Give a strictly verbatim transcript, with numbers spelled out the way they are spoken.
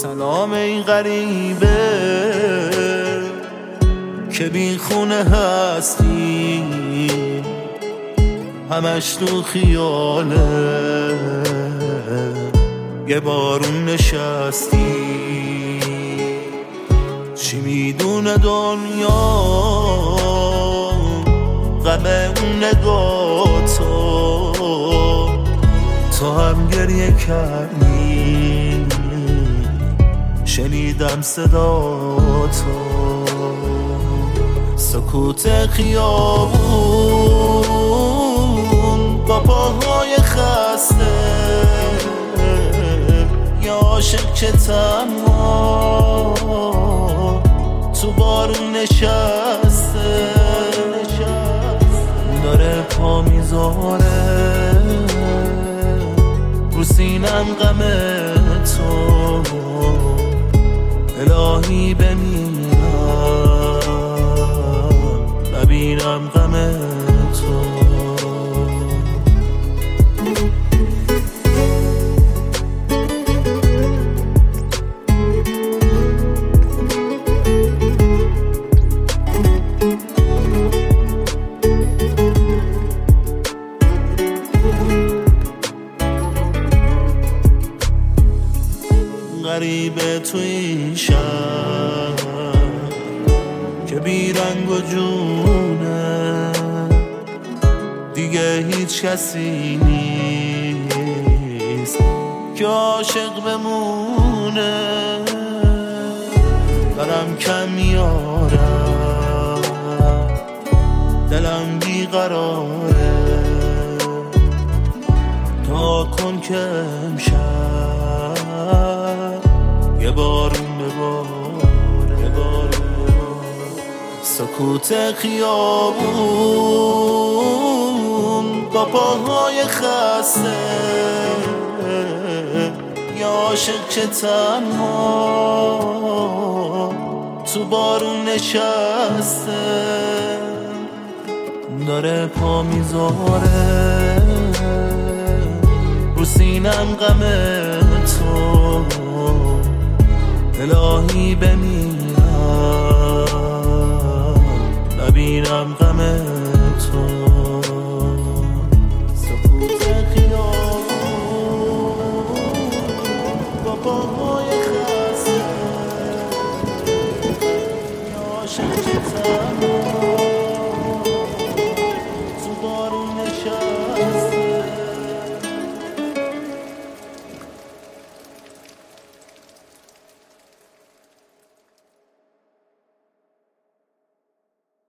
سلام ای غریبه که بی خونه هستی، همش تو خیاله یه بارون نشستی. چی میدونه دنیا غم اون نگاه‌تو، تو هم گریه کردی شنیدم صداتو. سکوت خیابون با پاهای خسته، یا عاشق که تنها تو بارون نشسته، داره پا میذاره رو سینم غم تو. الهی بمیرم نبینم غم تو. غریبه تو این شهر که بی رنگ و جونه، دیگه هیچ کسی نیست که عاشق بمونه. دلم کم میارم، دلم بیقراره، تا کن که امشب یه بارون بباره. سکوت خیابون با پاهای خسته، یا عاشق که تنها تو بارون نشسته، داره پا میذاره رو سینم غم تو. الهی بمیرم نبینم غم تو.